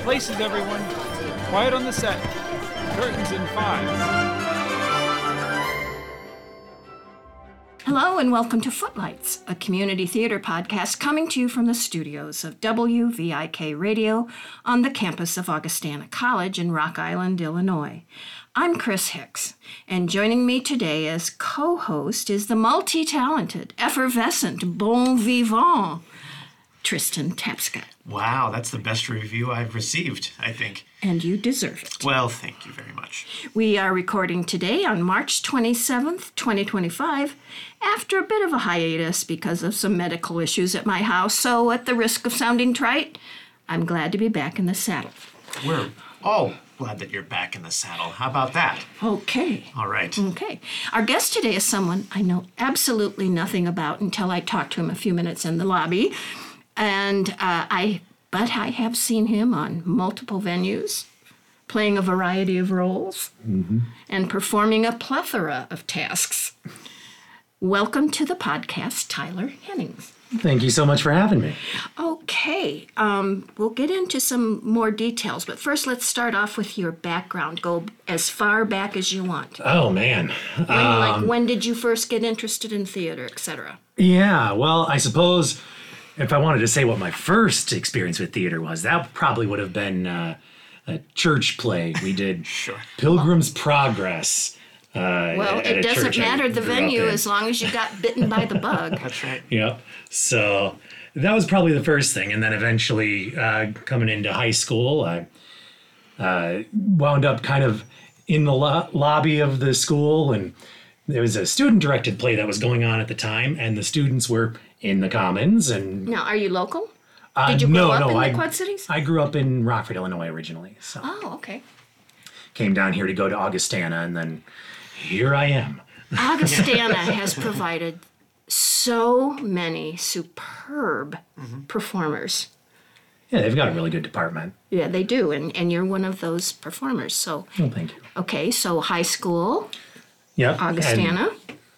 Places, everyone. Quiet on the set. Curtains in 5. Hello and welcome to Footlights, a community theater podcast coming to you from the studios of WVIK Radio on the campus of Augustana College in Rock Island, Illinois. I'm Chris Hicks, and joining me today as co-host is the multi-talented, effervescent, bon vivant, Tristan Tapscott. Wow, that's the best review I've received, I think. And you deserve it. Well, thank you very much. We are recording today on March 27th, 2025, after a bit of a hiatus because of some medical issues at my house, so at the risk of sounding trite, I'm glad to be back in the saddle. We're all glad that you're back in the saddle. How about that? Okay. All right. Okay. Our guest today is someone I know absolutely nothing about until I talked to him a few minutes in the lobby. And I have seen him on multiple venues, playing a variety of roles, and performing a plethora of tasks. Welcome to the podcast, Tyler Hennings. Thank you so much for having me. Okay, we'll get into some more details, but first let's start off with your background. Go as far back as you want. Oh, man. When did you first get interested in theater, etc.? Yeah, well, I suppose if I wanted to say what my first experience with theater was, that probably would have been a church play. We did Pilgrim's Progress. Well, it doesn't matter the venue as long as you got bitten by the bug. That's right. Yep. So that was probably the first thing. And then eventually coming into high school, I wound up kind of in the lobby of the school. And there was a student-directed play that was going on at the time. And the students were in the Commons. And now, are you local? Did you grow up in the Quad Cities? I grew up in Rockford, Illinois originally. So oh, okay. Came down here to go to Augustana, and then here I am. Augustana has provided so many superb performers. Yeah, they've got a really good department. Yeah, they do, and you're one of those performers. So, well, thank you. Okay, so high school, yep, Augustana.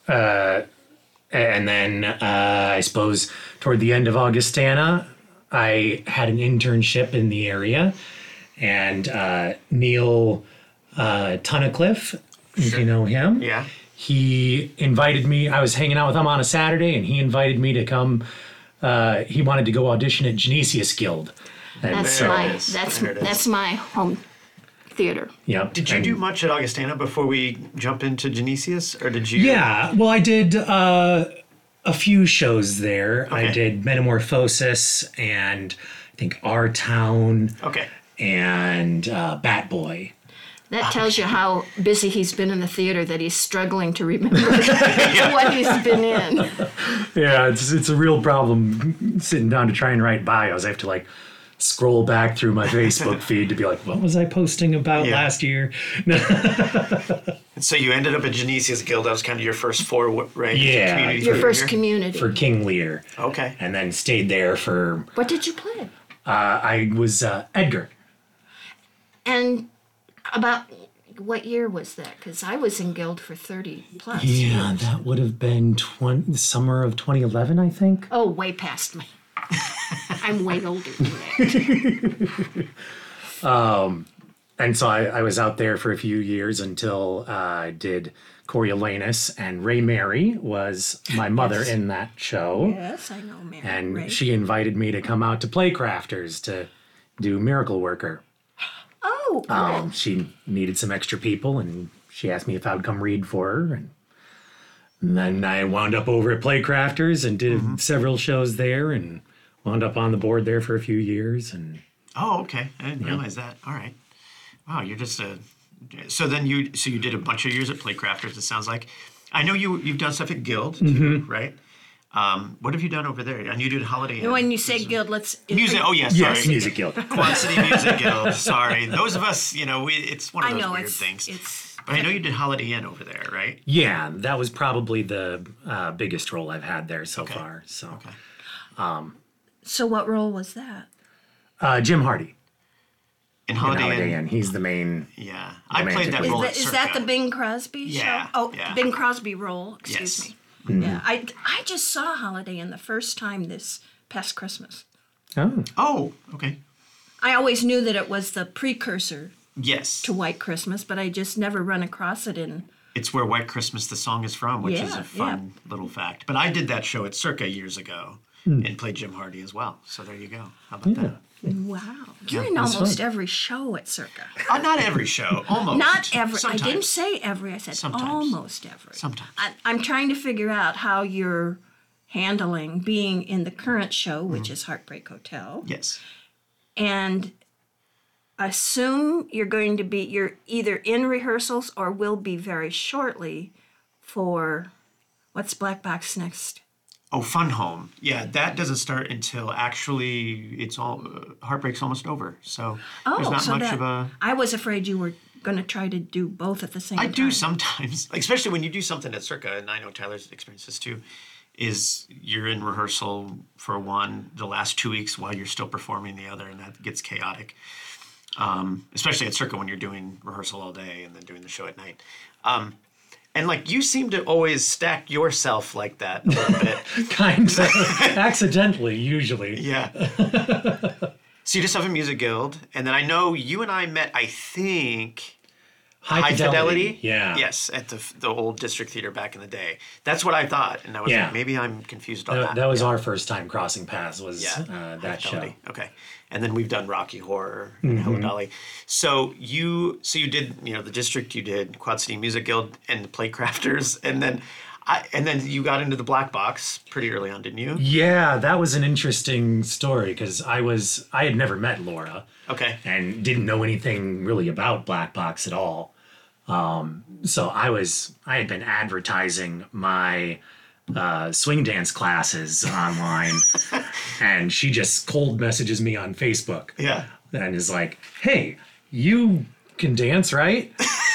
And then I suppose toward the end of Augustana, I had an internship in the area, and Neil Tunnicliffe, if you know him. Yeah. He invited me. I was hanging out with him on a Saturday, and he invited me to come. He wanted to go audition at Genesius Guild. And that's my home theater. Yeah. Did you do much at Augustana before we jump into Genesius, or did you? Yeah. Well, I did a few shows there. Okay. I did Metamorphosis and I think Our Town. Okay. And Bat Boy. That tells you how busy he's been in the theater that he's struggling to remember what he's been in. Yeah, it's a real problem sitting down to try and write bios. I have to scroll back through my Facebook feed to be like, what was I posting about last year? So you ended up at Genesius Guild. That was kind of your first foray. Yeah. Community your first community. For King Lear. Okay. And then stayed there for... What did you play? I was Edgar. And about what year was that? Because I was in Guild for 30 plus Yeah, years. that would have been summer of 2011, I think. Oh, way past me. I'm way older than that. And so I was out there for a few years until I did Coriolanus, and Ray Mary was my mother in that show. Yes, I know Mary. And Ray. she invited me to come out to Playcrafters to do Miracle Worker. Oh, cool. She needed some extra people, and she asked me if I would come read for her. And then I wound up over at Playcrafters and did several shows there, and wound up on the board there for a few years. And oh, okay. I didn't realize that. All right. Wow, you're just a... So then you did a bunch of years at Playcrafters, it sounds like. I know you've done stuff at Guild, too, right? What have you done over there? And you did Holiday Inn. When you say Guild, let's... Music, oh, yes, sorry. yes, Music Guild. Quad City Music Guild, sorry. Those of us, it's one of those weird things. But I know you did Holiday Inn over there, right? Yeah, that was probably the biggest role I've had there so far. So, So what role was that? Jim Hardy. In Holiday Inn. He's the main. Yeah, I played that role. Is that the Bing Crosby show? Yeah. Oh, yeah. Bing Crosby role. Excuse me. Mm-hmm. Yeah, I just saw Holiday Inn the first time this past Christmas. Oh. Oh, okay. I always knew that it was the precursor Yes. to White Christmas, but I just never run across it in. It's where White Christmas, the song, is from, which is Yeah, a fun little fact. But I did that show at Circa years ago and played Jim Hardy as well. So there you go. How about that? Wow. You're in that's almost fun. every show at Circa. Not every show, almost. Not every. Sometimes. I didn't say every. I said Sometimes. almost every. Sometimes. I'm trying to figure out how you're handling being in the current show, which is Heartbreak Hotel, Yes. and assume you're either in rehearsals or will be very shortly for what's Black Box next? Oh, Fun Home. Yeah, that doesn't start until actually it's all Heartbreak's almost over. So there's not much of a. I was afraid you were going to try to do both at the same I time. do sometimes, like, especially when you do something at Circa, and I know Tyler's experienced this too, is you're in rehearsal for one the last 2 weeks while you're still performing the other, and that gets chaotic. Especially at Circa when you're doing rehearsal all day and then doing the show at night. And like you seem to always stack yourself like that a little bit. Kind of accidentally, usually. Yeah. So you just have a music guild, and then I know you and I met, I think, High Fidelity. Yeah. Yes, at the old District Theater back in the day. That's what I thought, and I was Yeah. like, maybe I'm confused on that. That was our first time crossing paths. Was High that show? Fidelity. Okay, and then we've done Rocky Horror and Hello Dolly. So you did the District, you did Quad City Music Guild and the Playcrafters, and then you got into the Black Box pretty early on, didn't you? Yeah, that was an interesting story because I had never met Laura. Okay. And didn't know anything really about Black Box at all. So I had been advertising my swing dance classes online, and she just cold messages me on Facebook. Yeah. And is like, "Hey, you can dance, right?"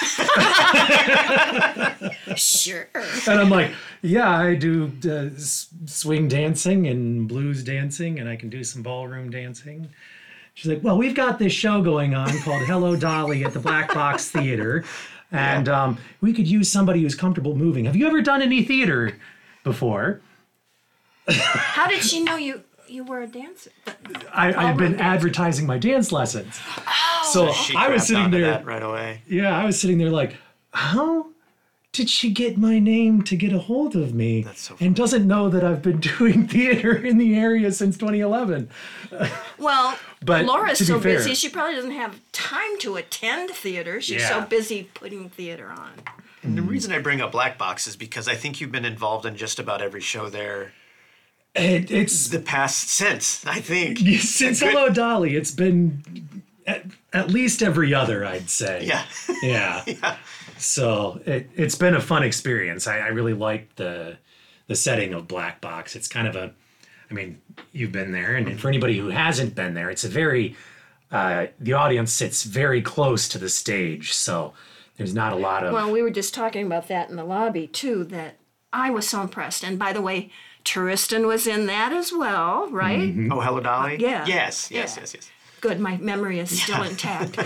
Sure. And I'm like, "Yeah, I do swing dancing and blues dancing, and I can do some ballroom dancing." She's like, "Well, we've got this show going on called Hello Dolly at the Black Box Theater, and we could use somebody who's comfortable moving. Have you ever done any theater before?" How did she know you were a dancer? I've been advertising my dance lessons. So She I was grabbed sitting onto there. that right away. Yeah, I was sitting there like, how did she get my name to get a hold of me? That's so funny. And doesn't know that I've been doing theater in the area since 2011. Well, But Laura's to be so fair- busy, she probably doesn't have time to attend theater. She's so Yeah. busy putting theater on. And the reason I bring up Black Box is because I think you've been involved in just about every show there It's the past since, I think. since Hello Dolly, it's been at least every other, I'd say. Yeah. Yeah. So it's been a fun experience. I really like the setting of Black Box. It's kind of you've been there, and for anybody who hasn't been there, it's a very the audience sits very close to the stage, so there's not a lot of. Well, we were just talking about that in the lobby, too, that I was so impressed. And by the way, Turistan was in that as well, right? Oh, Hello Dolly? Yeah. Yes. Yeah. Good, my memory is still intact.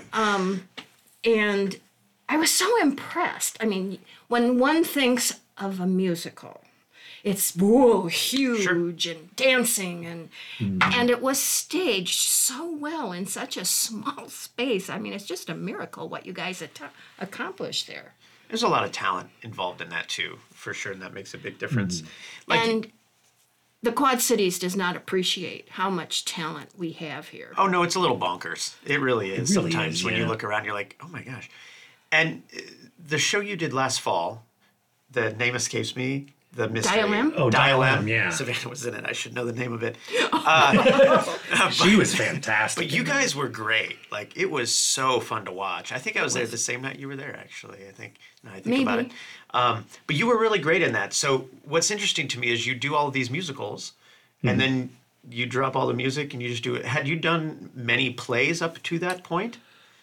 And I was so impressed. I mean, when one thinks of a musical, it's huge and dancing, and it was staged so well in such a small space. I mean, it's just a miracle what you guys accomplished there. There's a lot of talent involved in that too, for sure, and that makes a big difference. Like, And the Quad Cities does not appreciate how much talent we have here. oh no, it's a little bonkers. It really is. really Sometimes is, when you yeah. look around, you're like, oh my gosh. And the show you did last fall, the name escapes me. The mystery. Dial M? Oh, Dial M, M. yeah. Savannah was in it. I should know the name of it. She was fantastic. But you guys were great. Like, it was so fun to watch. I think I was there the same night you were there, actually. I think, now I think about it. Maybe. But you were really great in that. So what's interesting to me is you do all of these musicals, and then you drop all the music and you just do it. Had you done many plays up to that point?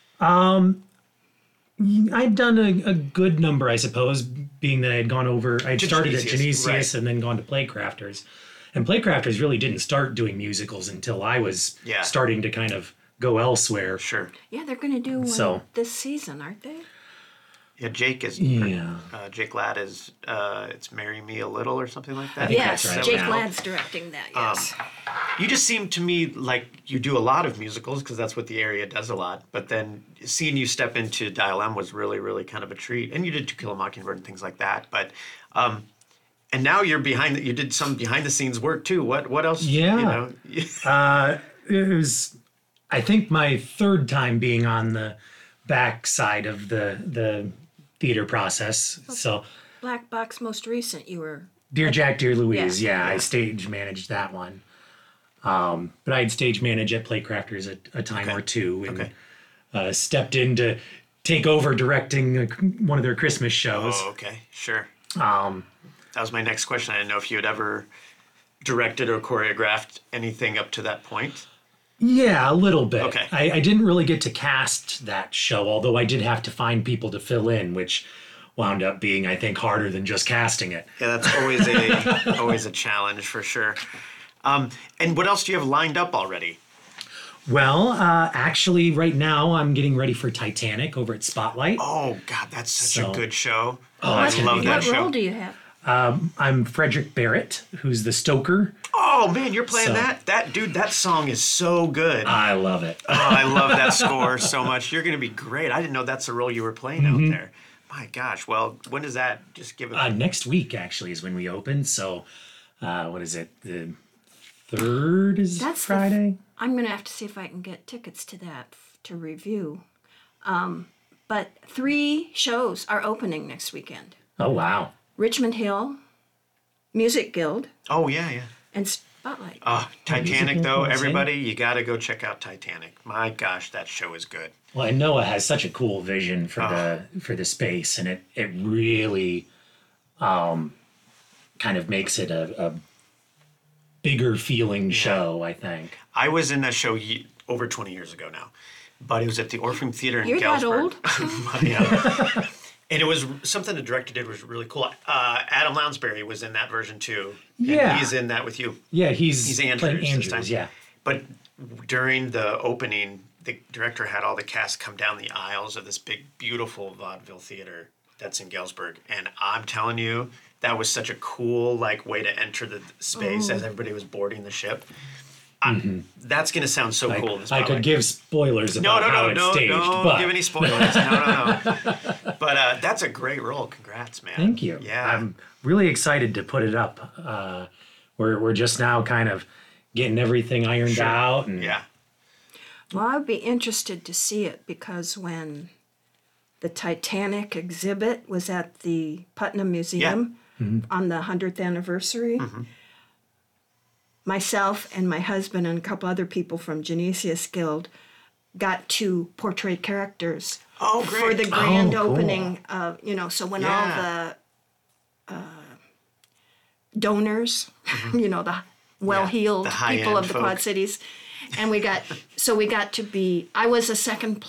I've done a good number, I suppose, being that I had gone over. I'd started at Genesius, Genesius right. and then gone to Playcrafters. And Playcrafters really didn't start doing musicals until I was Yeah. starting to kind of go elsewhere. Sure. Yeah, they're going to do one So- this season, aren't they? Yeah, Jake is. Yeah. Jake Ladd is. It's "Marry Me a Little" or something like that. I think Yes, that's right. Jake Yeah. Ladd's directing that. Yes. You just seem to me like you do a lot of musicals because that's what the area does a lot. But then seeing you step into Dial M was really, really kind of a treat. And you did To Kill a Mockingbird and things like that. But and now you're you did some behind the scenes work too. What else? Yeah. You know? It was, I think, my third time being on the back side of the theater process. So, Black Box, most recent, you were. Dear Jack, Dear Louise, Yeah. I stage managed that one. But I'd stage manage at Playcrafters a time or two, and stepped in to take over directing one of their Christmas shows. Oh, okay, sure. That was my next question. I didn't know if you had ever directed or choreographed anything up to that point. Yeah, a little bit. Okay. I didn't really get to cast that show, although I did have to find people to fill in, which wound up being, I think, harder than just casting it. Yeah, that's always a challenge for sure. And what else do you have lined up already? Well, actually, right now I'm getting ready for Titanic over at Spotlight. Oh God, that's such a good show. Oh, I it's gonna love be that What show. role do you have? I'm Frederick Barrett, who's the Stoker. Oh man, you're playing So- that? That song is so good. I love it. Oh, I love that score so much. You're gonna be great. I didn't know that's the role you were playing out there. My gosh. Well, when does that just give it? Next week, actually, is when we open. So, what is it? The 3rd is That's the Friday? I'm going to have to see if I can get tickets to that to review. But 3 shows are opening next weekend. Oh, wow. Richmond Hill, Music Guild, Oh yeah. and Spotlight. Titanic though, Musical, everybody, you got to go check out Titanic. My gosh, that show is good. Well, and Noah has such a cool vision for the space, and it really kind of makes it a bigger feeling show, I think. I was in that show over 20 years ago now, but it was at the Orpheum Theater in You're that Galesburg. old? Yeah. And it was something the director did was really cool. Adam Lounsbury was in that version too. And Yeah. he's in that with you. Yeah, he's Andrews playing this Andrews, time. yeah. But during the opening, the director had all the cast come down the aisles of this big, beautiful vaudeville theater that's in Galesburg. And I'm telling you, that was such a cool way to enter the space as everybody was boarding the ship. That's going to sound so cool. I could give spoilers No, about how it's staged, don't but give any spoilers. No. But that's a great role. Congrats, man. thank you. Yeah. I'm really excited to put it up. We're just now kind of getting everything ironed out, and Yeah. Well, I'd be interested to see it because when the Titanic exhibit was at the Putnam Museum on the 100th anniversary, myself and my husband and a couple other people from Genesius Guild got to portray characters Oh, for great. the grand cool. opening of, so when all Yeah. the donors, the well-heeled the people high-end of the Quad folk. Cities, and we got to be, I was a second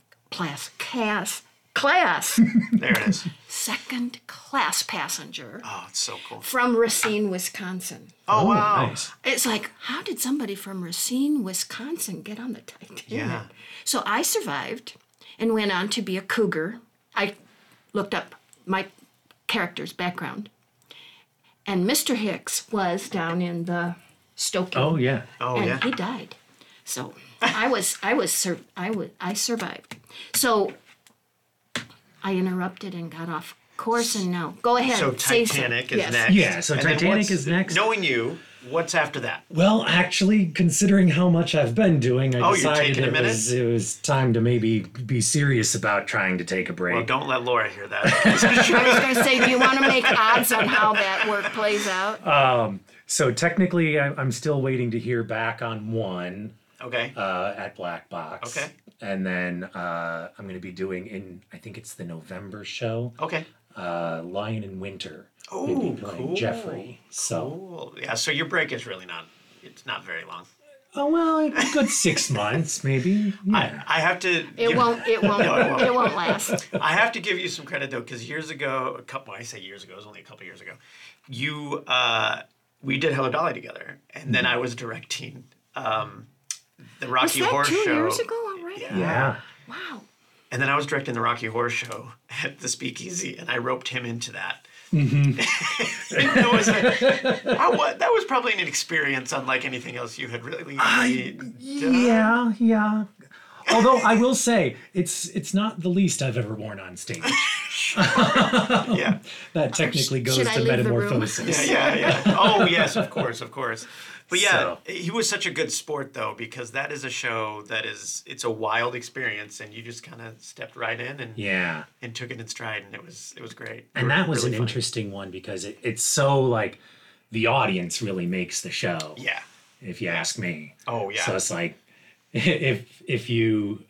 There it is. second class passenger Oh, it's so cool. from Racine, Wisconsin. Oh, wow. nice. It's like, how did somebody from Racine, Wisconsin get on the Titanic? Yeah. So I survived and went on to be a cougar. I looked up my character's background. And Mr. Hicks was down in the Stoking. Oh yeah. Oh, and yeah. he died. So I survived. So I interrupted and got off course, and now go ahead. So say so. Titanic is Yes. next. Yeah, so And then Titanic what's- is next. Knowing you, what's after that? Well, actually, considering how much I've been doing, I Oh, you're decided taking a it minute? was time to maybe be serious about trying to take a break. Well, don't let Laura hear that. I was going to say, do you want to make odds on how that work plays out? So technically, I'm still waiting to hear back on one Okay. at Black Box. Okay. And then I'm going to be doing I think it's the November show, Okay. Lion in Winter. Oh, Maybe playing cool. Jeffrey. So, Cool. Yeah, so your break is really it's not very long. oh well, a good 6 months maybe. Yeah. I have to. It won't last. I have to give you some credit though, because years ago, I say years ago, it was only a couple years ago. We did Hello Dolly together, and then I was directing the Was Rocky that Horror 2 Show. years ago already? Yeah. Wow. And then I was directing the Rocky Horror Show at the Speakeasy, and I roped him into that. That was probably an experience unlike anything else you had really done. Yeah. Although I will say, it's not the least I've ever worn on stage. Yeah. That technically goes Should I to leave the room? metamorphosis. Yeah. Oh, yes, of course. But yeah, So. he was such a good sport, though, because that is a show it's a wild experience, and you just kind of stepped right in and took it in stride, and it was great. And that was really an fun. interesting one because it's so like the audience really makes the show. Yeah. If you ask me. Oh, yeah. So it's like if you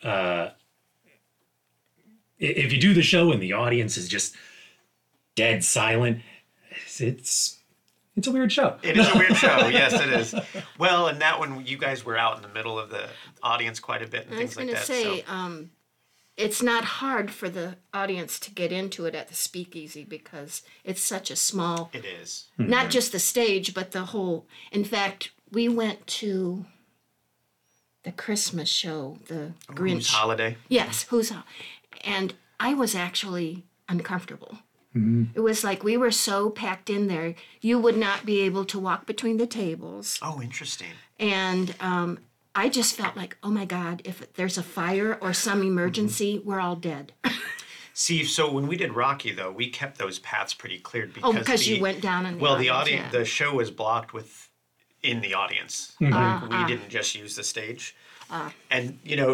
do the show and the audience is just dead silent, it's a weird show. It is a weird show. Yes, it is. Well, and that one, you guys were out in the middle of the audience quite a bit and I was things like going to that. say, So. it's not hard for the audience to get into it at the Speakeasy because it's such a small, It is. not just the stage, but the whole. In fact, we went to the Christmas show, the Grinch. Whose holiday? Yes, and I was actually uncomfortable. Mm-hmm. It was like we were so packed in there, you would not be able to walk between the tables. Oh, interesting. And I just felt like, oh my God, if there's a fire or some emergency, we're all dead. See, so when we did Rocky, though, we kept those paths pretty cleared because you went down in the the audience, audience, the show was blocked in the audience. We didn't just use the stage. And,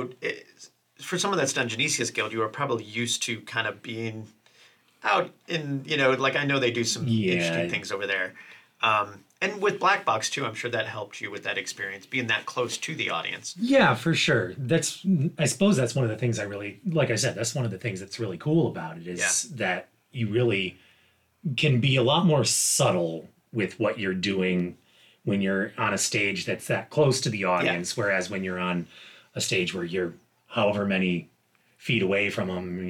for someone that's done Genesius Guild, you are probably used to kind of being out in, like I know they do some interesting things over there. And with Black Box, too, I'm sure that helped you with that experience, being that close to the audience. Yeah, for sure. I suppose that's one of the things like I said, that's one of the things that's really cool about it is that you really can be a lot more subtle with what you're doing when you're on a stage that's that close to the audience, whereas when you're on a stage where you're however many feet away from them,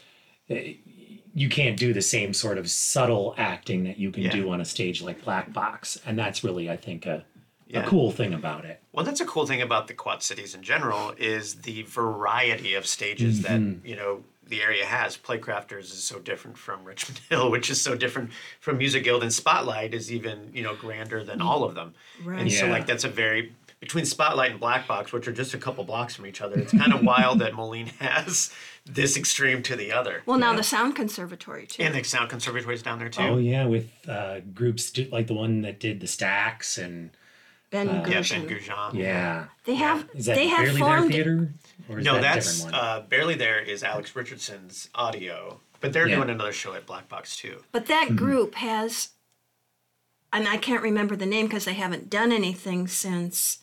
you can't do the same sort of subtle acting that you can do on a stage like Black Box. And that's really, I think, a cool thing about it. Well, that's a cool thing about the Quad Cities in general is the variety of stages that, the area has. Playcrafters is so different from Richmond Hill, which is so different from Music Guild, and Spotlight is even, grander than all of them. Right. And so that's between Spotlight and Black Box, which are just a couple blocks from each other, it's kind of wild that Moline has this extreme to the other. Well, now the Sound Conservatory, too. And the Sound Conservatory is down there, too. Oh, yeah, with groups like the one that did the Stax and... Ben Yeah, Goujon. Ben Goujon. Yeah. They have Is that they have Barely formed There Theater? Or is No, that a that's different one? Barely There is Alex Richardson's audio, but they're doing another show at Black Box too. But that group has, and I can't remember the name because they haven't done anything since,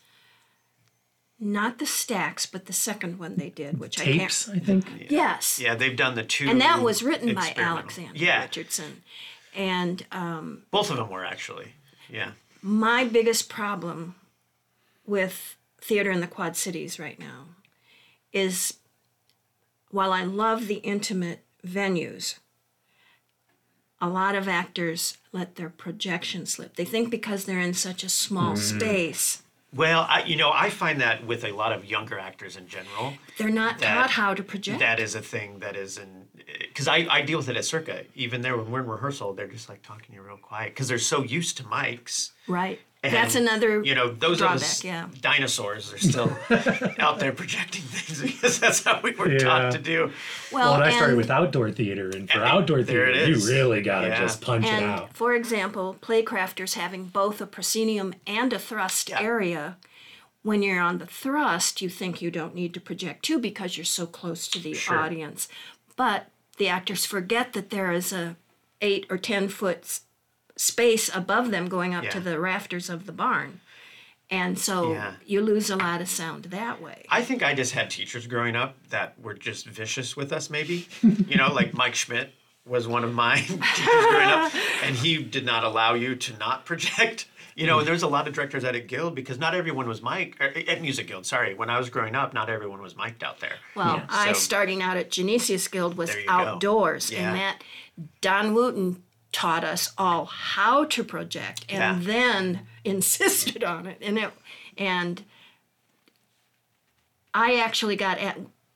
not the Stacks, but the second one they did, which Tapes, I I think. can't. Yes. Yeah, they've done the two. And that was written by experimental. Alexander Richardson. And Both of them were actually. Yeah. my biggest problem with theater in the Quad Cities right now is, while I love the intimate venues, a lot of actors let their projection slip. They think because they're in such a small space, Well, I find that with a lot of younger actors in general, they're not taught how to project. that is a thing that is because I deal with it at Circa. Even there when we're in rehearsal, they're just like talking to you real quiet because they're so used to mics. Right. And, That's another those drawback, of us yeah. dinosaurs are still out there projecting things because that's how we were taught to do. well, Well, I started and- with outdoor theater, and for And outdoor there theater, it you is. really got to Yeah. just punch it And out. for example, Playcrafters having both a proscenium and a thrust area. When you're on the thrust, you think you don't need to project too because you're so close to the audience. But the actors forget that there is a 8 or 10 foot space above them going up to the rafters of the barn. And so you lose a lot of sound that way. I think I just had teachers growing up that were just vicious with us, maybe. Like Mike Schmidt was one of my teachers growing up, and he did not allow you to not project. And there's a lot of directors at Guild because not everyone was at Music Guild. Sorry, when I was growing up, not everyone was mic'd out there. Well, I So- starting out at Genesius Guild was There you go. outdoors, Yeah. and that Don Wooten taught us all how to project, and then insisted on it. And I actually got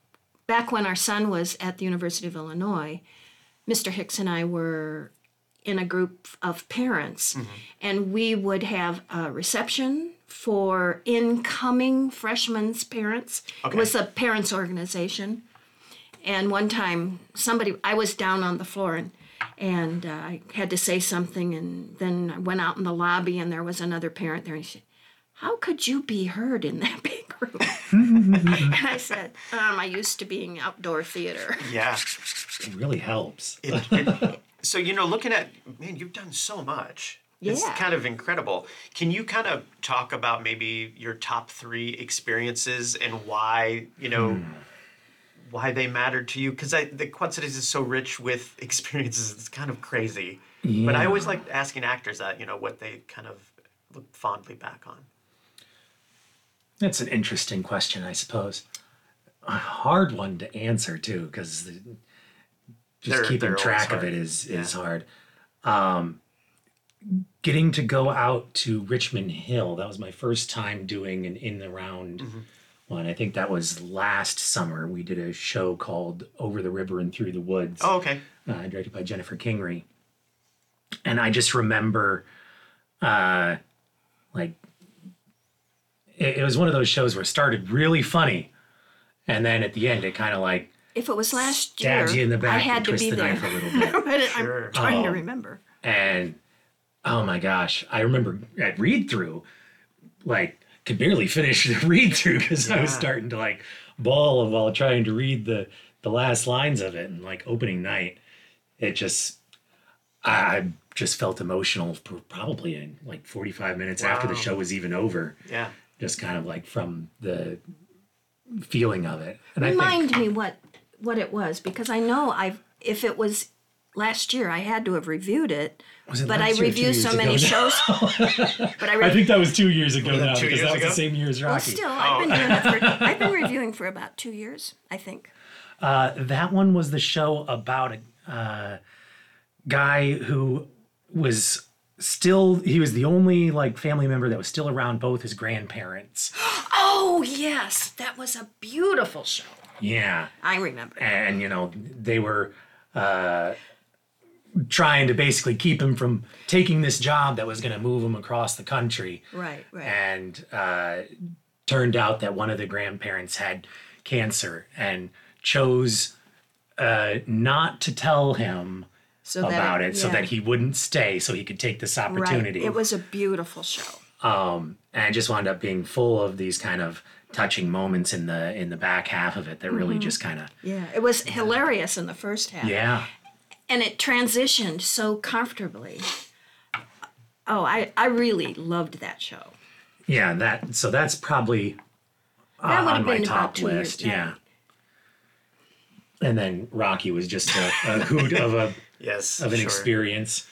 back when our son was at the University of Illinois, Mr. Hicks and I were in a group of parents, and we would have a reception for incoming freshmen's parents. Okay. It was a parents' organization. And one time, I was down on the floor, and I had to say something, and then I went out in the lobby, and there was another parent there, and he said, "How could you be heard in that big room?" And I said, I used to being outdoor theater. Yeah. It really helps. So, looking at, man, you've done so much. It's Yeah. kind of incredible. Can you kind of talk about maybe your top 3 experiences and why, why they mattered to you? Because the Quad Cities is so rich with experiences. It's kind of crazy. Yeah. But I always like asking actors that, what they kind of look fondly back on. That's an interesting question, I suppose. A hard one to answer, too, because just keeping they're track of always it is hard. hard. Getting to go out to Richmond Hill, that was my first time doing an in the round one. I think that was last summer. We did a show called Over the River and Through the Woods. Oh, okay. Directed by Jennifer Kingery. And I just remember, it was one of those shows where it started really funny, and then at the end it kind of like If it was last year, stabs you in the back I had and to twists be the there. knife a little bit. But Sure. I'm trying to remember. And oh my gosh, I remember at read through, could barely finish the read through because I was Yeah. starting to bawl while trying to read the last lines of it. And opening night, I just felt emotional for probably in 45 minutes after the Wow. show was even over. Yeah. Just kind of from the feeling of it. And Remind me what it was, because I know if it was last year, I had to have reviewed it. Was it But I last year or 2 review years so ago many now? shows. But I think that was 2 years ago Was that now 2 because years that was ago? the same year as well, Rocky. still, I've been reviewing for about 2 years, I think. That one was the show about a guy who was he was the only family member that was still around both his grandparents. Oh yes, that was a beautiful show. Yeah. I remember. And, they were trying to basically keep him from taking this job that was going to move him across the country. Right. And turned out that one of the grandparents had cancer and chose not to tell him about it so that he wouldn't stay, so he could take this opportunity. Right. It was a beautiful show. And it just wound up being full of these kind of touching moments in the back half of it that really just kind of Yeah, it was hilarious in the first half. yeah. And it transitioned so comfortably. Oh, I really loved that show. Yeah, that's probably That would on have my been top about 2 years list. back. Yeah. And then Rocky was just a hoot of an Sure. experience.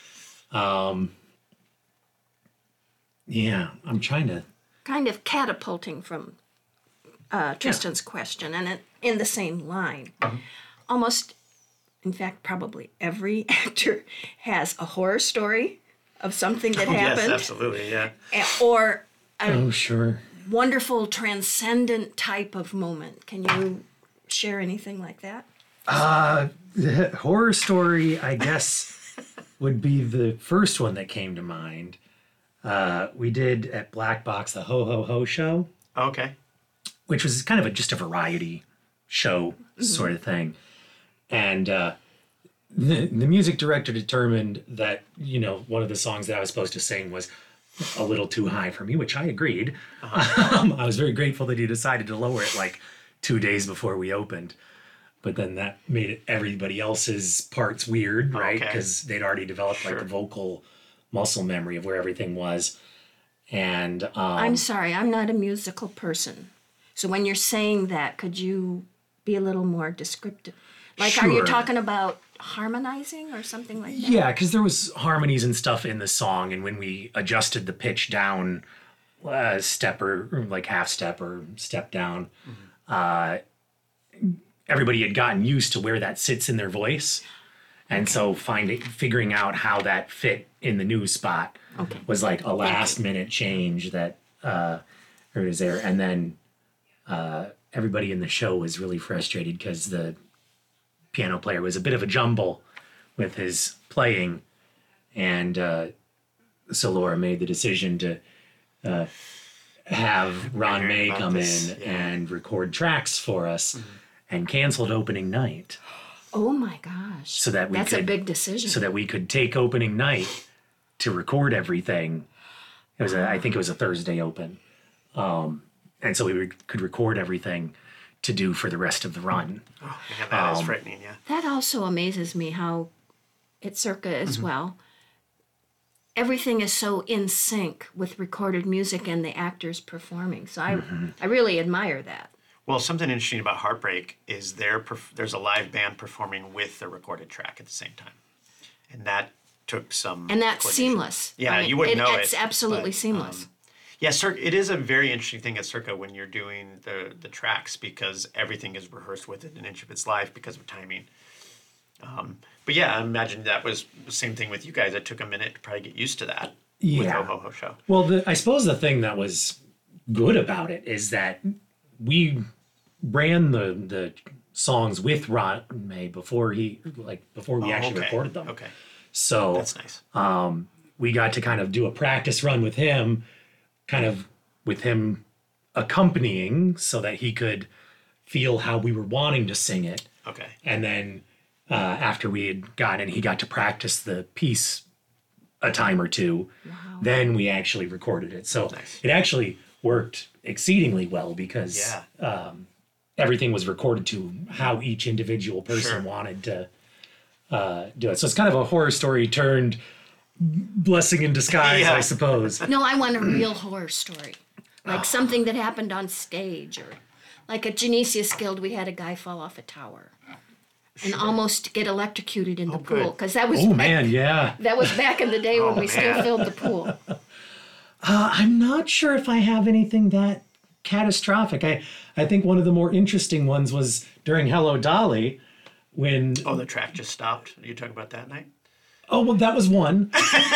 Yeah, I'm trying to. Kind of catapulting from Tristan's question, and in the same line. Almost, in fact, probably every actor has a horror story of something that Yes, happened, absolutely. Yeah. or a Oh, sure. wonderful transcendent type of moment. Can you share anything like that? The horror story, I guess, would be the first one that came to mind. We did at Black Box the Ho Ho Ho show, Okay. which was kind of just a variety show sort of thing. And the music director determined that, one of the songs that I was supposed to sing was a little too high for me, which I agreed. I was very grateful that he decided to lower it 2 days before we opened. But then that made everybody else's parts weird, right? Okay. Because they'd already developed the vocal muscle memory of where everything was. And I'm sorry, I'm not a musical person. So when you're saying that, could you be a little more descriptive? Are you Sure. talking about harmonizing or something like that? yeah, because there was harmonies and stuff in the song, and when we adjusted the pitch down a step or half step or step down, everybody had gotten used to where that sits in their voice. And so figuring out how that fit in the new spot was a last minute change that was there. And then everybody in the show was really frustrated because the piano player was a bit of a jumble with his playing. And so Laura made the decision to have Ron May come in and record tracks for us and canceled opening night. Oh my gosh. So that That's a big decision. So that we could take opening night to record everything. It was I think it was a Thursday open. And so we could record everything to do for the rest of the run. Oh, yeah, that is frightening, yeah. That also amazes me how at Circa as well, everything is so in sync with recorded music and the actors performing. So I really admire that. Well, something interesting about Heartbreak is there's a live band performing with the recorded track at the same time. And that took some And that's coordination. seamless. Yeah, you wouldn't know it. It's absolutely but, seamless. Yeah, it is a very interesting thing at Circa when you're doing the tracks because everything is rehearsed within an inch of its life because of timing. But yeah, I imagine that was the same thing with you guys. It took a minute to probably get used to that with Yeah. Ho Ho Ho Show. Well, I suppose the thing that was good about it is that we ran the songs with Ron May before we actually recorded them. Okay, So that's nice. we got to kind of do a practice run with him, kind of with him accompanying so that he could feel how we were wanting to sing it. Okay. And then after we had gotten it, he got to practice the piece a time or two. Wow. Then we actually recorded it. So Nice. it actually worked exceedingly well because everything was recorded to how each individual person wanted to do it. So it's kind of a horror story turned blessing in disguise, Yeah. I suppose. No, I want a real horror story. Like something that happened on stage, or like at Genesius Guild, we had a guy fall off a tower and almost get electrocuted in the pool. good. Because that was Oh, man, yeah. that was back in the day when we still man. filled the pool. I'm not sure if I have anything that catastrophic. I think one of the more interesting ones was during Hello Dolly when... Oh, the track just stopped. Are you talking about that night? Oh, well, that was one.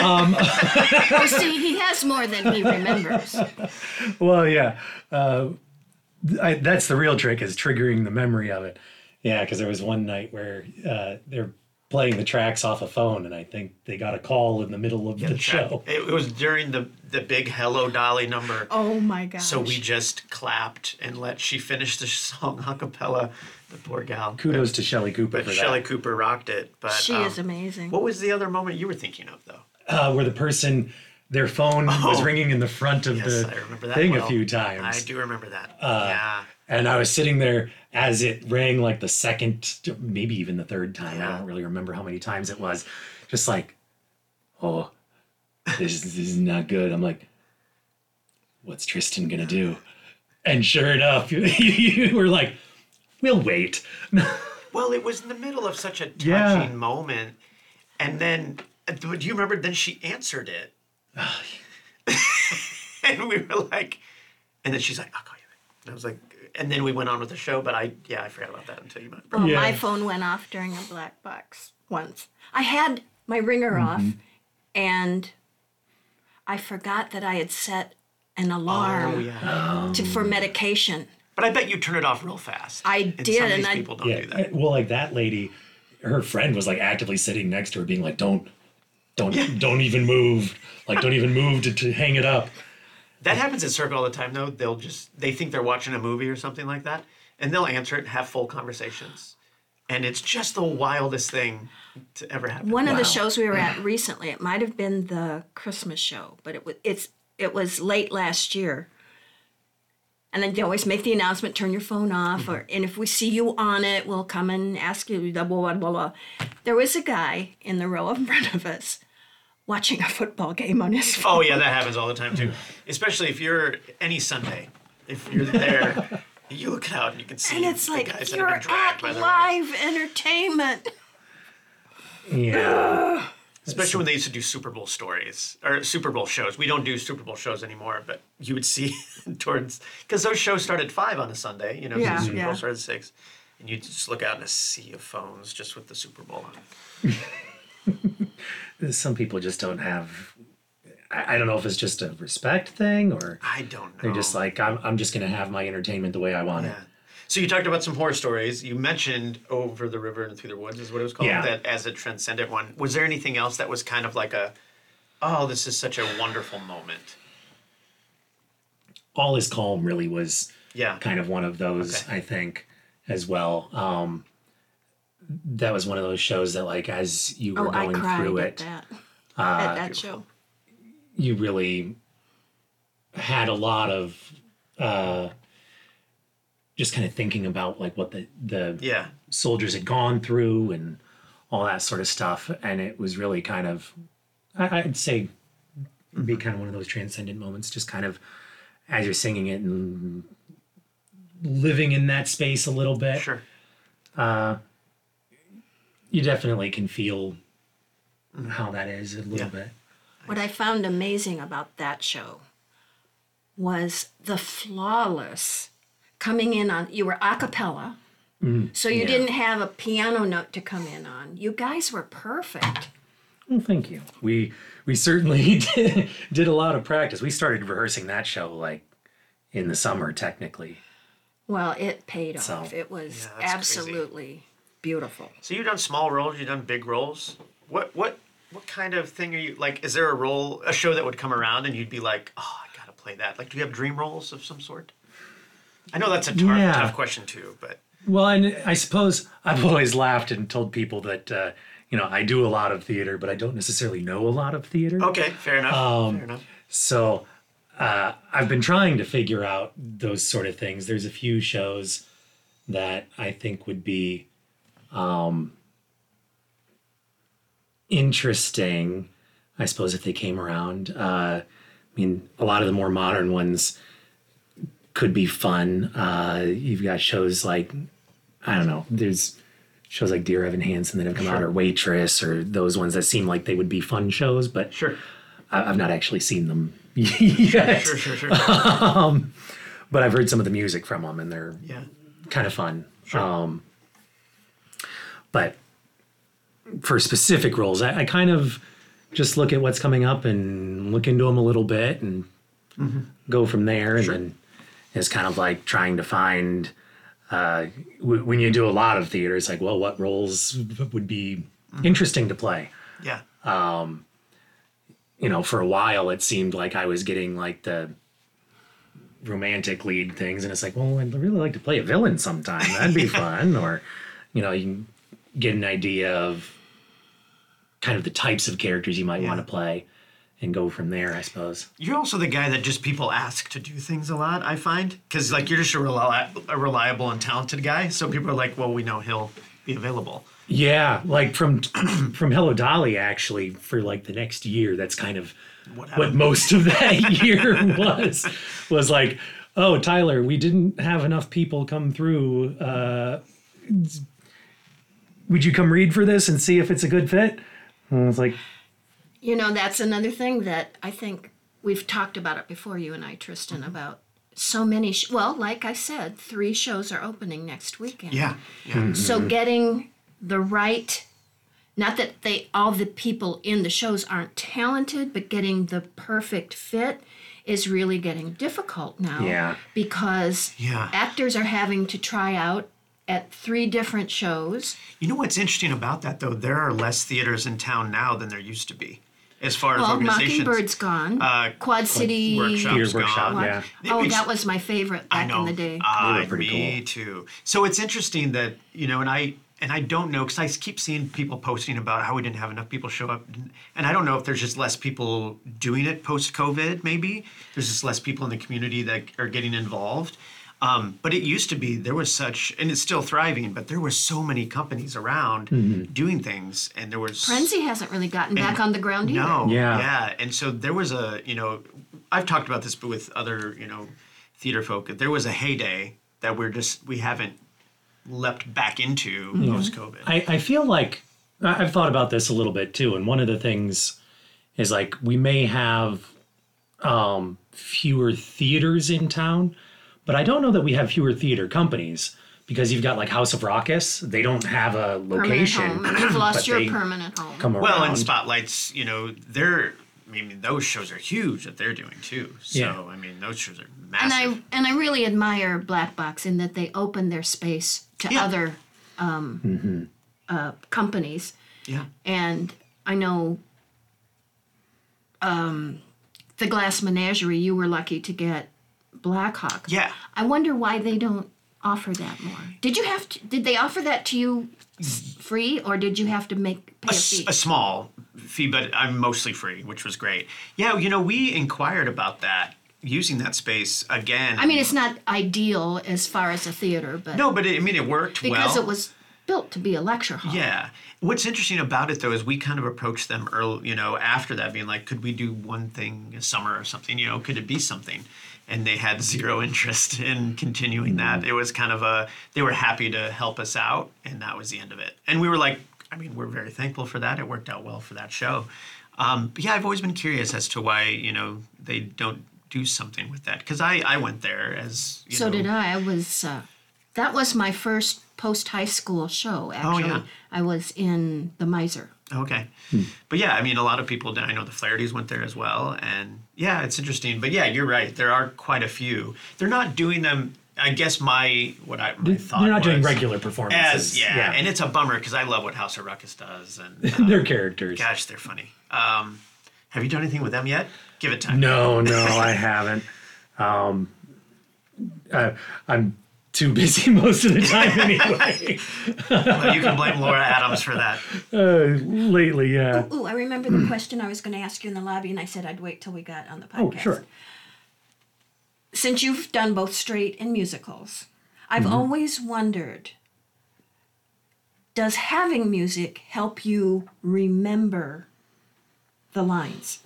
Oh, see, he has more than he remembers. Well, yeah. That's the real trick, is triggering the memory of it. Yeah, because there was one night where they're playing the tracks off a phone, and I think they got a call in the middle of the show. It was during the big Hello Dolly number. Oh my gosh. So we just clapped and let she finish the song a cappella. The poor gal. Kudos to Shelley Cooper But for Shelley that. Cooper rocked it. But She is amazing. What was the other moment you were thinking of, though? Where the person, their phone was ringing in the front of Yes, the I remember that thing well. a few times. I do remember that. Yeah. And I was sitting there as it rang like the second, maybe even the third time. I Yeah. don't really remember how many times it was. Just like, oh, this is not good. I'm like, what's Tristan gonna do? And sure enough, you were like, we'll wait. Well, it was in the middle of such a touching Yeah. moment. And then, do you remember, then she answered it. And we were like, and then she's like, I'll call you back. And I was like, and then we went on with the show, but I forgot about that until you mentioned it. Well, Yeah. my phone went off during a black box once. I had my ringer off, and I forgot that I had set an alarm Oh, yeah. for medication. But I bet you turn it off real fast. I and did, Some of and these I- people don't do that. Well, like that lady, her friend was like actively sitting next to her, being like, don't even move. Like, don't even move to hang it up. That happens at Circle all the time, though. They think they're watching a movie or something like that, and they'll answer it and have full conversations. And it's just the wildest thing to ever happen. One of the Wow. shows we were at recently, it might have been the Christmas show, but it was late last year. And then they always make the announcement, turn your phone off, and if we see you on it, we'll come and ask you, blah, blah, blah, blah. There was a guy in the row in front of us watching a football game on his phone. Oh, yeah, that happens all the time, too. Especially if you're any Sunday. If you're there, you look out and you can see And it's the like, guys that you're have been dragged at by the live entertainment. Yeah. Especially when they used to do Super Bowl stories or Super Bowl shows. We don't do Super Bowl shows anymore, but you would see towards because those shows start at 5 on a Sunday. You know, Yeah, the Super yeah. Bowl started at 6, and you just look out in a sea of phones just with the Super Bowl on. Some people just don't have. I don't know if it's just a respect thing or I don't know. they're just like, I'm just gonna have my entertainment the way I want yeah. it. So you talked about some horror stories. You mentioned Over the River and Through the Woods is what it was called. Yeah. That as a transcendent one. Was there anything else that was kind of like this is such a wonderful moment? All Is Calm really was Yeah. kind of one of those, Okay. I think, as well. That was one of those shows that, like, as you were Oh, I going cried through at it, that. At that show. you really had a lot of just kind of thinking about like what the Yeah. soldiers had gone through and all that sort of stuff, and it was really kind of, I'd say, be kind of one of those transcendent moments, just kind of as you're singing it and living in that space a little bit. Sure. You definitely can feel how that is a little bit. What I found amazing about that show was the flawless coming in on, you were a cappella, so you didn't have a piano note to come in on. You guys were perfect. Well, thank you. We certainly did a lot of practice. We started rehearsing that show like in the summer, technically. Well, it paid So, off. It was yeah, that's absolutely beautiful. So you've done small roles, you've done big roles. What kind of thing are you like? Is there a show that would come around and you'd be like, oh, I gotta play that? Like, do you have dream roles of some sort? I know that's a tough question too, but Well, and I suppose I've always laughed and told people that I do a lot of theater, but I don't necessarily know a lot of theater. okay, fair enough. Fair enough. So I've been trying to figure out those sort of things. There's a few shows that I think would be interesting, I suppose, if they came around. I mean, a lot of the more modern ones could be fun. You've got shows like, I don't know, there's shows like Dear Evan Hansen that have come out, or Waitress, or those ones that seem like they would be fun shows, but Sure. I've not actually seen them yet. Sure. But I've heard some of the music from them, and they're Yeah. kind of fun. Sure. But for specific roles, I kind of just look at what's coming up and look into them a little bit and go from there. Sure. And then it's kind of like trying to find, when you do a lot of theater, it's like, well, what roles would be interesting to play? Yeah. For a while, it seemed like I was getting like the romantic lead things, and it's like, well, I'd really like to play a villain sometime. That'd be fun. Or, you can get an idea of kind of the types of characters you might want to play and go from there, I suppose. You're also the guy that just people ask to do things a lot, I find. Because, like, you're just a reliable and talented guy. So people are like, well, we know he'll be available. Yeah, like from Hello Dolly, actually, for like the next year, that's kind of what most of that year was like, oh, Tyler, we didn't have enough people come through. Would you come read for this and see if it's a good fit? And I was like, That's another thing that I think we've talked about it before, you and I, Tristan, about so many, like I said, 3 shows are opening next weekend. Yeah. Yeah. So getting the right, not that all the people in the shows aren't talented, but getting the perfect fit is really getting difficult now. Yeah. Because actors are having to try out at 3 different shows. You know what's interesting about that, though? There are less theaters in town now than there used to be, as far as organizations. Mockingbird's gone. Quad City Workshop's Theater Workshop, gone. yeah. Oh, that was my favorite back in the day. They were pretty me cool. too. So it's interesting that, and I don't know, because I keep seeing people posting about how we didn't have enough people show up. And I don't know if there's just less people doing it post-COVID, maybe. There's just less people in the community that are getting involved. But it used to be, there was such, and it's still thriving, but there were so many companies around doing things. And there was... Frenzy hasn't really gotten back on the ground either. No, Yeah. And so there was I've talked about this with other, theater folk. There was a heyday that we haven't leapt back into post-COVID. I feel like I've thought about this a little bit too, and one of the things is like we may have fewer theaters in town, but I don't know that we have fewer theater companies, because you've got like House of Raucous. They don't have a location. Permanent home. And you've lost but your they permanent home. come around. Well, and Spotlights, I mean, those shows are huge that they're doing too. So, Yeah. I mean, those shows are And massive. I really admire Black Box in that they open their space to Yeah. other companies. Yeah. And I know the Glass Menagerie, you were lucky to get Black Hawk. Yeah. I wonder why they don't offer that more. Did they offer that to you free, or did you have to pay a fee? A small fee, but I'm mostly free, which was great. Yeah, you know, we inquired about that, using that space again. I mean, it's not ideal as far as a theater, but no, but it worked because well. it was built to be a lecture hall. Yeah. What's interesting about it, though, is we kind of approached them early, after that, being like, could we do one thing a summer or something? Could it be something? And they had zero interest in continuing that. It was kind of they were happy to help us out, and that was the end of it. And we were like, I mean, we're very thankful for that. It worked out well for that show. But yeah, I've always been curious as to why, they don't do something with that. Because I went there as, So did I. I was, that was my first post-high school show, actually. yeah. I was in The Miser. Okay. But yeah, I mean, a lot of people did. I know the Flahertys went there as well. And yeah, it's interesting. But yeah, you're right. There are quite a few. They're not doing them, I guess my thought They're not doing was, regular performances. and it's a bummer because I love what House of Ruckus does. And They're characters. gosh, they're funny. Have you done anything with them yet? Give it time. No, I haven't. I'm too busy most of the time anyway. Well, you can blame Laura Adams for that. Lately, yeah. Ooh, I remember the question I was going to ask you in the lobby, and I said I'd wait till we got on the podcast. Oh, sure. Since you've done both straight and musicals, I've always wondered, does having music help you remember the lines?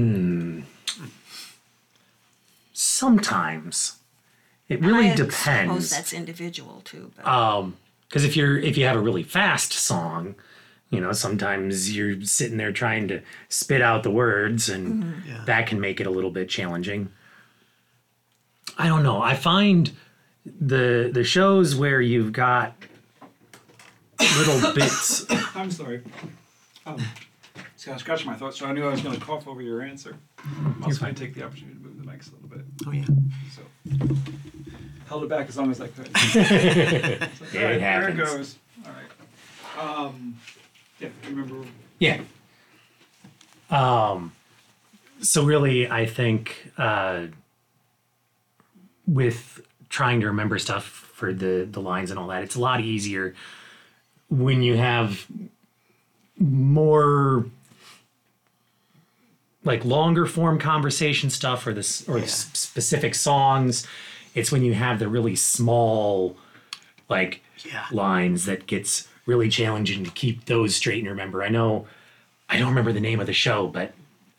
Sometimes. It really I suppose depends. that's individual too. But. Because if you have a really fast song, sometimes you're sitting there trying to spit out the words, and that can make it a little bit challenging. I don't know. I find the shows where you've got little bits. I'm sorry. See, I was scratching my throat, so I knew I was going to cough over your answer. I'm also going to take the opportunity to move the mics a little bit. Oh, yeah. So, held it back as long as I could. So, all right, there it happens. goes. All right. Yeah, do you remember? Yeah. So really, I think with trying to remember stuff for the lines and all that, it's a lot easier when you have more like longer form conversation stuff or specific songs. It's when you have the really small lines that gets really challenging to keep those straight and remember. I don't remember the name of the show, but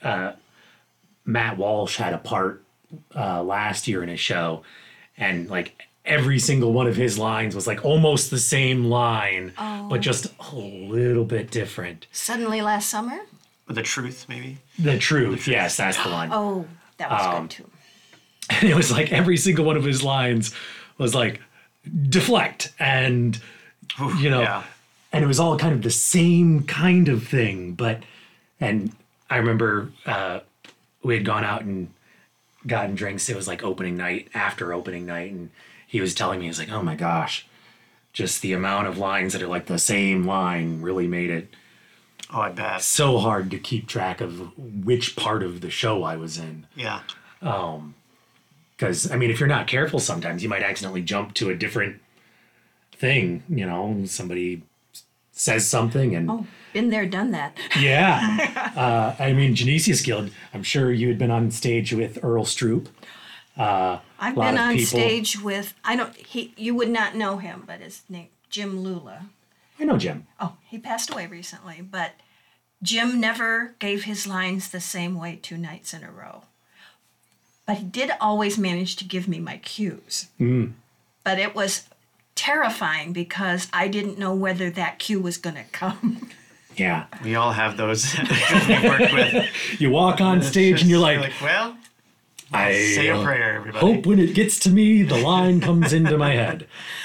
Matt Walsh had a part last year in a show, and every single one of his lines was almost the same line, but just a little bit different. Suddenly Last Summer? The Truth, maybe? The Truth, yes, that's the one. Oh, that was good too. And it was every single one of his lines was deflect and, Yeah. and it was all kind of the same kind of thing. And I remember we had gone out and gotten drinks. It was opening night, after opening night. And he was telling me, he was oh my gosh, just the amount of lines that are the same line really made it Oh, I bet. so hard to keep track of which part of the show I was in. Yeah. Because, if you're not careful, sometimes you might accidentally jump to a different thing. Somebody says something and... Oh, been there, done that. Yeah. Genesius Guild, I'm sure you had been on stage with Earl Stroop. I've been on stage with, you would not know him, but his name, Jim Lula. I know Jim. Oh, he passed away recently, but Jim never gave his lines the same way 2 nights in a row. But he did always manage to give me my cues. But it was terrifying because I didn't know whether that cue was going to come. Yeah. We all have those that we work with. You walk on stage and you're well, I say a prayer, everybody. hope when it gets to me, the line comes into my head.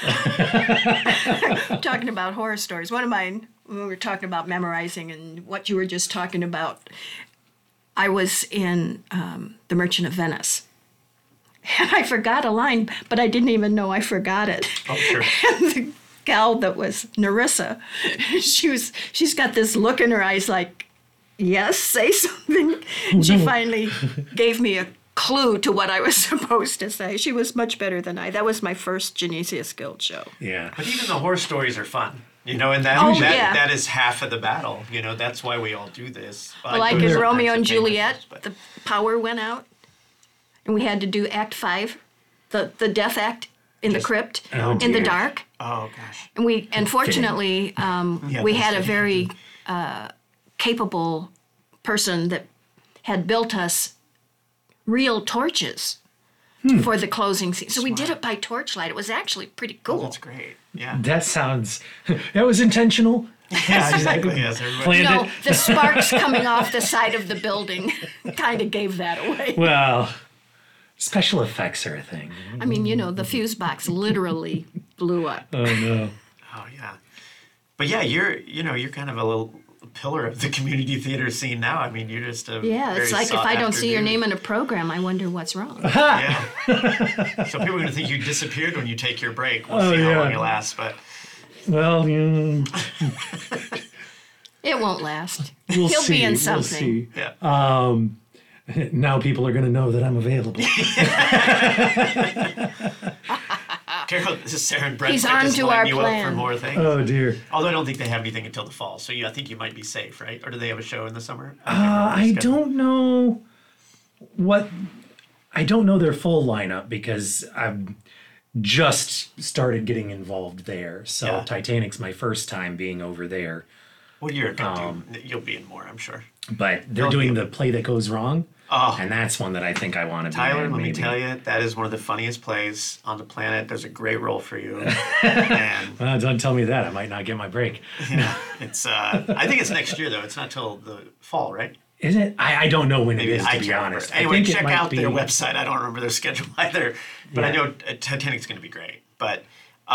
Talking about horror stories, one of mine, when we were talking about memorizing and what you were just talking about, I was in The Merchant of Venice. And I forgot a line, but I didn't even know I forgot it. Oh, sure. And the gal that was Nerissa, she's got this look in her eyes like, yes, say something. She finally gave me a clue to what I was supposed to say. She was much better than I. That was my first Genesius Guild show. Yeah. But even the horror stories are fun. And that is half of the battle. That's why we all do this. Like in Romeo and Juliet, the power went out, and we had to do Act 5, the death act in the crypt, in the dear. dark. Oh gosh. And fortunately, we had a very capable person that had built us real torches for the closing scene. So we did it by torchlight. It was actually pretty cool. That's great. Yeah. That was intentional. Yeah, exactly. Yes, everybody. Planned it. The sparks coming off the side of the building kind of gave that away. Well, special effects are a thing. I mean, the fuse box literally blew up. Oh no. Oh yeah. But yeah, you're kind of a little pillar of the community theater scene now. I mean, you're just a Yeah, it's very like if I don't sought-after see your dude. name in a program, I wonder what's wrong. Yeah. So people are going to think you disappeared when you take your break. We'll see how yeah. long it lasts, but Well, It won't last. we'll He'll see. be in We'll something. see. yeah. Now people are going to know that I'm available. Carol, this is Sarah and Brett. He's They're on just to lining our you up plan. for more things. Oh dear. Although I don't think they have anything until the fall, so I think you might be safe, right? Or do they have a show in the summer? I don't know I don't know their full lineup because I've just started getting involved there. So Yeah. Titanic's my first time being over there. Well, you're going to you'll be in more, I'm sure. But they're doing the play that goes wrong. Oh. And that's one that I think I want to be Tyler, in, let me maybe. tell you, that is one of the funniest plays on the planet. There's a great role for you. And Well, don't tell me that. I might not get my break. it's I think it's next year though. It's not till the fall, right? Is it? I don't know when Maybe it is, I to be can't honest. remember. Anyway, I think it check might out be, their website. I don't remember their schedule either, but I Yeah. know Titanic's going to be great. But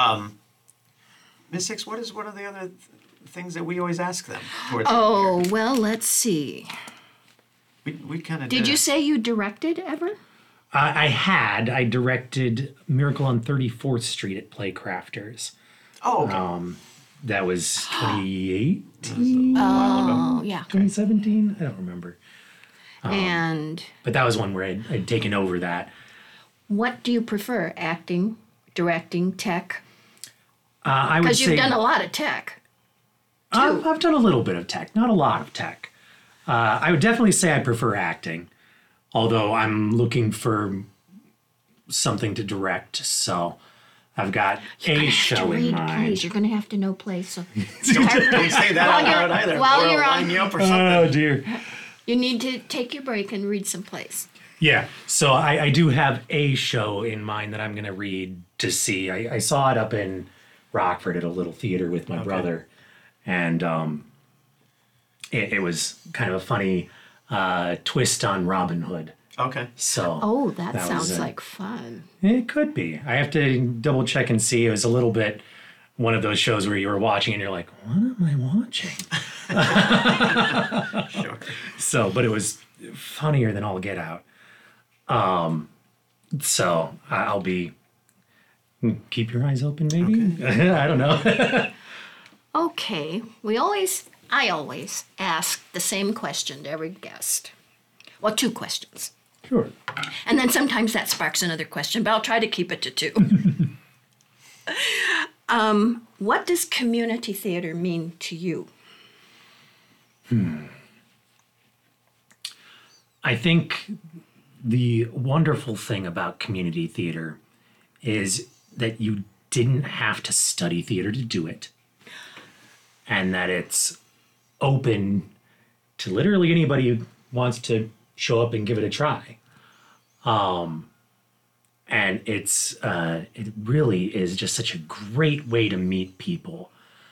Miss Hicks, what are the other things that we always ask them towards the end of the year? Well, let's see. We kind of Did you say you directed ever? I directed Miracle on 34th Street at Playcrafters. Oh, okay. That was 2018, Oh, yeah. 2017? I don't remember. And But that was one where I'd taken over that. what do you prefer? Acting, directing, tech? I would Because say you've done a lot of tech. I've done a little bit of tech, not a lot of tech. I would definitely say I prefer acting, although I'm looking for something to direct. So I've got a show in mind. Plays. You're going to have to know plays. So Don't say that out loud either. while or you're I'll on- line you up or something. Oh dear. you need to take your break and read some plays. Yeah, so I do have a show in mind that I'm going to read to see. I saw it up in Rockford at a little theater with my brother, and it was kind of a funny twist on Robin Hood. Okay. So Oh, that was sounds it. like fun. It could be. I have to double check and see. It was a little bit one of those shows where you were watching and you're like, what am I watching? Sure. So, but it was funnier than all get out. So I'll be, keep your eyes open maybe? I don't know. Okay, I always ask the same question to every guest. Well, two questions. Sure. And then sometimes that sparks another question, but I'll try to keep it to two. What does community theater mean to you? I think the wonderful thing about community theater is that you didn't have to study theater to do it, and that it's open to literally anybody who wants to show up and give it a try. And it really is just such a great way to meet people.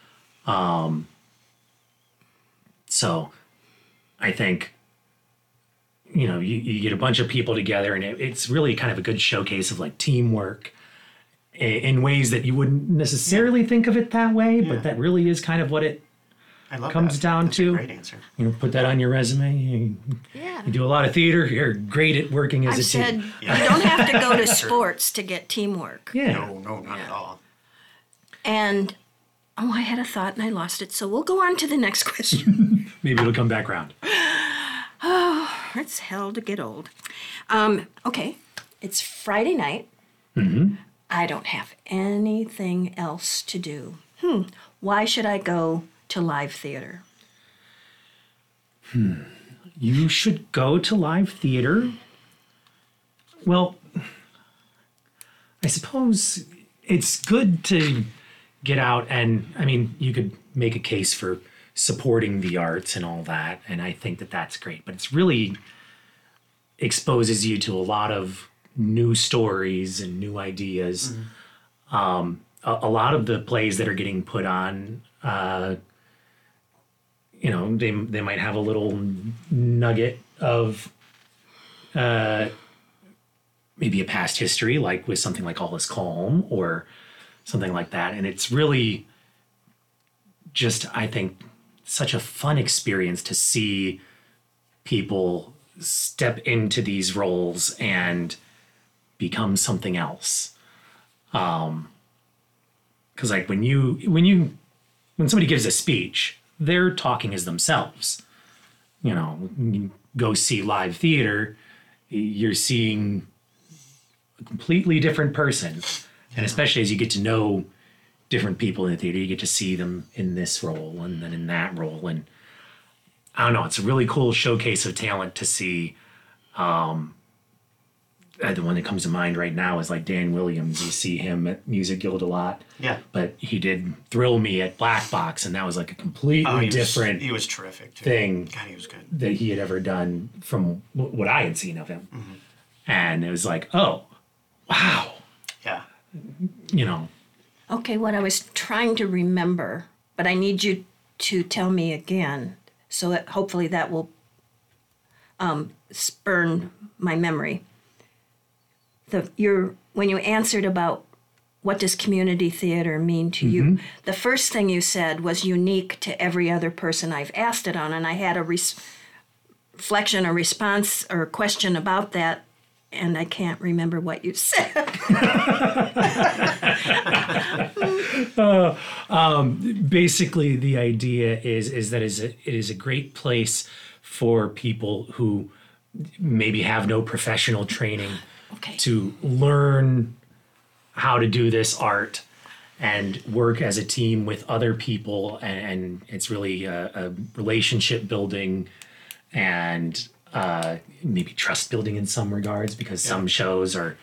So I think, you get a bunch of people together, and it's really kind of a good showcase of like teamwork in ways that you wouldn't necessarily think of it that way, but that really is kind of what it I love comes that. down That's to. a great answer. Put that on your resume. You Yeah. do a lot of theater. You're great at working as I've a said team. you don't have to go to sports to get teamwork. Yeah. No, not at all. And I had a thought and I lost it. So we'll go on to the next question. Maybe it'll come back around. It's hell to get old. Okay, it's Friday night. I don't have anything else to do. Why should I go to live theater? You should go to live theater. Well, I suppose it's good to get out and, I mean, you could make a case for supporting the arts and all that, and I think that that's great, but it's really exposes you to a lot of new stories and new ideas. A lot of the plays that are getting put on, they might have a little nugget of maybe a past history, like with something like All Is Calm or something like that. And it's really just, I think, such a fun experience to see people step into these roles and become something else. Because like when somebody gives a speech, they're talking as themselves. When you go see live theater, you're seeing a completely different person. And especially as you get to know different people in the theater, you get to see them in this role and then in that role. And I don't know, it's a really cool showcase of talent to see. The one that comes to mind right now is like Dan Williams. You see him at Music Guild a lot. Yeah. But he did Thrill Me at Black Box, and that was like a completely different he was terrific too. thing God, he was good. that he had ever done from what I had seen of him. And it was like, oh, wow. Yeah. Okay, what I was trying to remember, but I need you to tell me again, so that hopefully that will spurn my memory. When you answered about what does community theater mean to you, the first thing you said was unique to every other person I've asked it on, and I had a reflection or response or question about that, and I can't remember what you said. Basically, the idea is that it is a great place for people who maybe have no professional training to learn how to do this art and work as a team with other people. And it's really a relationship building and maybe trust building in some regards, because some shows are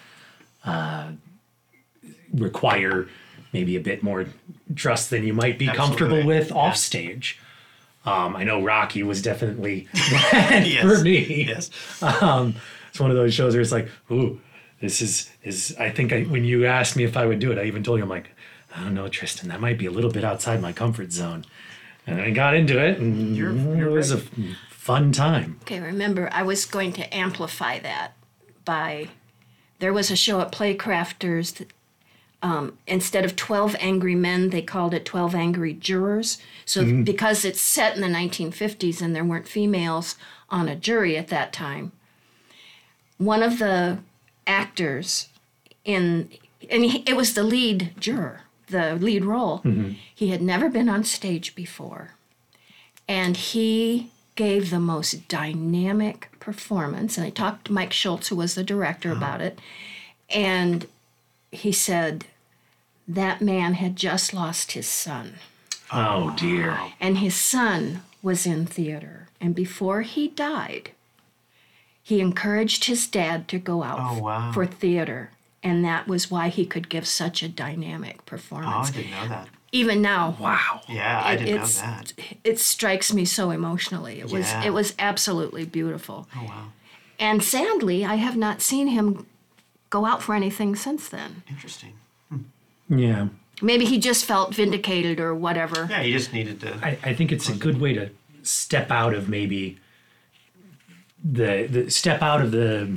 require maybe a bit more trust than you might be comfortable with off stage. I know Rocky was definitely that for me. Yes. It's one of those shows where it's like, ooh, this is I think when you asked me if I would do it, I even told you, I'm like, I don't know, Tristan, that might be a little bit outside my comfort zone. And I got into it, and it was a fun time. Okay, remember, I was going to amplify that by, there was a show at Playcrafters that, instead of 12 Angry Men, they called it 12 Angry Jurors. So because it's set in the 1950s and there weren't females on a jury at that time, one of the actors it was the lead juror, the lead role. He had never been on stage before. And he gave the most dynamic performance. And I talked to Mike Schultz, who was the director, about it. And he said that man had just lost his son. Oh, dear. And his son was in theater. And before he died, he encouraged his dad to go out for theater. And that was why he could give such a dynamic performance. Oh, I didn't know that. Even now. Wow. Yeah, I didn't know that. It strikes me so emotionally. It was absolutely beautiful. Oh, wow. And sadly, I have not seen him go out for anything since then. Interesting. Yeah. Maybe he just felt vindicated or whatever. Yeah, he just needed to. I think it's a good way to step out of maybe the step out of the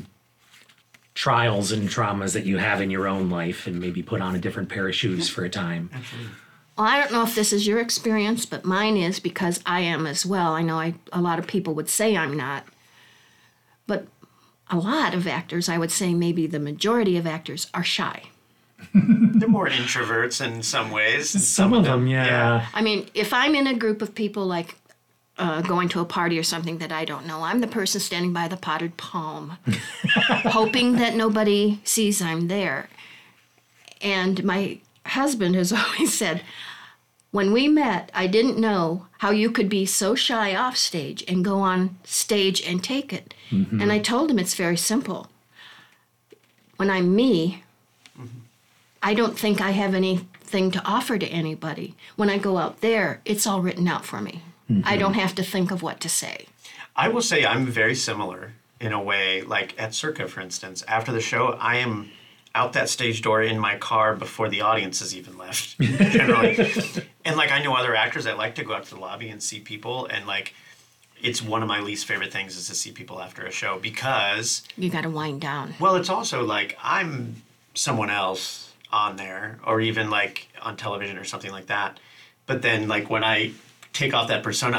trials and traumas that you have in your own life and maybe put on a different pair of shoes for a time. Absolutely. Well, I don't know if this is your experience, but mine is, because I am as well. I know a lot of people would say I'm not. But a lot of actors, I would say maybe the majority of actors, are shy. They're more introverts in some ways. and Some of them, yeah. I mean, if I'm in a group of people, like going to a party or something that I don't know, I'm the person standing by the potted palm, hoping that nobody sees I'm there. And my husband has always said, when we met, I didn't know how you could be so shy off stage and go on stage and take it. Mm-hmm. And I told him it's very simple. When I'm me, I don't think I have anything to offer to anybody. When I go out there, it's all written out for me. Mm-hmm. I don't have to think of what to say. I will say I'm very similar in a way. Like at Circa, for instance, after the show, I am out that stage door in my car before the audience has even left, generally. And like I know other actors that like to go out to the lobby and see people, and like it's one of my least favorite things is to see people after a show, because you got to wind down. Well, it's also like I'm someone else on there, or even like on television or something like that. But then like when I take off that persona,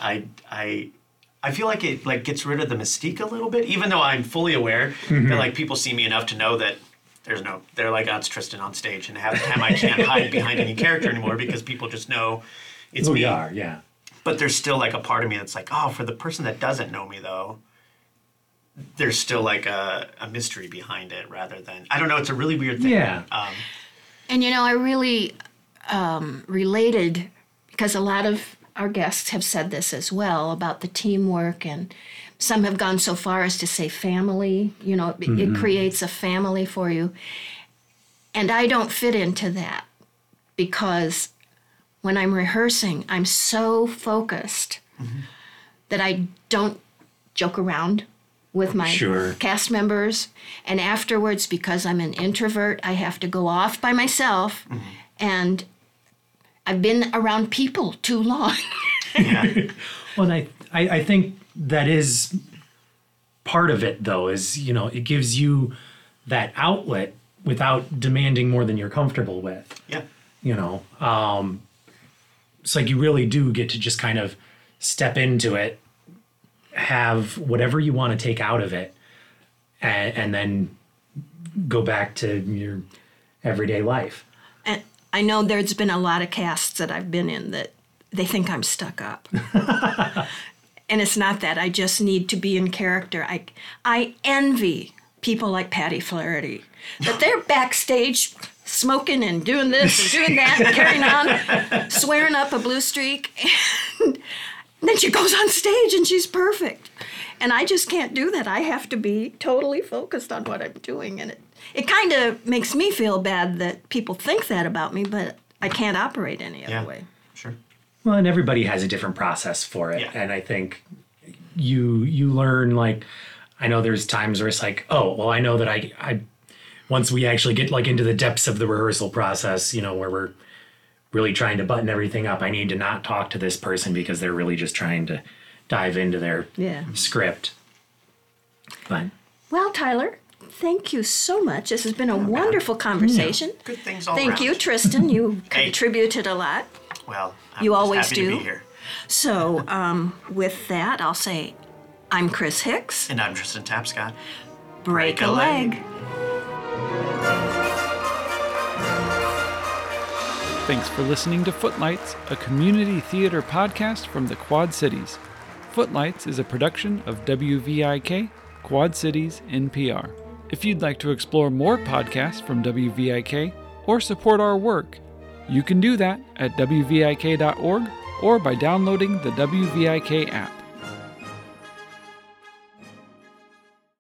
I feel like it like gets rid of the mystique a little bit, even though I'm fully aware that like people see me enough to know that they're like, oh, it's Tristan on stage, and half the time I can't hide behind any character anymore because people just know it's me. We are, yeah. But there's still like a part of me that's like, oh, for the person that doesn't know me though, there's still like a mystery behind it rather than, I don't know, it's a really weird thing. Yeah. And you know, I really related, because a lot of our guests have said this as well, about the teamwork, and some have gone so far as to say family. You know, it creates a family for you. And I don't fit into that, because when I'm rehearsing, I'm so focused that I don't joke around with my cast members. And afterwards, because I'm an introvert, I have to go off by myself. And I've been around people too long. Yeah. Well, I think that is part of it, though, is, you know, it gives you that outlet without demanding more than you're comfortable with. Yeah. You know, it's like you really do get to just kind of step into it, have whatever you want to take out of it, and then go back to your everyday life. And I know there's been a lot of casts that I've been in that they think I'm stuck up. And it's not that. I just need to be in character. I envy people like Patty Flaherty, that they're backstage smoking and doing this and doing that and carrying on, swearing up a blue streak. And then she goes on stage and she's perfect. And I just can't do that. I have to be totally focused on what I'm doing. And it kind of makes me feel bad that people think that about me, but I can't operate any other way. Sure. Well, and everybody has a different process for it. Yeah. And I think you learn, like, I know there's times where it's like, oh, well, I know that I once we actually get like into the depths of the rehearsal process, you know, where we're really trying to button everything up, I need to not talk to this person because they're really just trying to dive into their script. But well, Tyler, thank you so much. This has been a wonderful conversation. Yeah. Good things all Thank around. you, Tristan. You contributed a lot. Well, You I'm always happy do. to be here. So with that, I'll say I'm Chris Hicks. And I'm Tristan Tapscott. Break a leg. Thanks for listening to Footlights, a community theater podcast from the Quad Cities. Footlights is a production of WVIK, Quad Cities, NPR. If you'd like to explore more podcasts from WVIK or support our work, you can do that at WVIK.org or by downloading the WVIK app.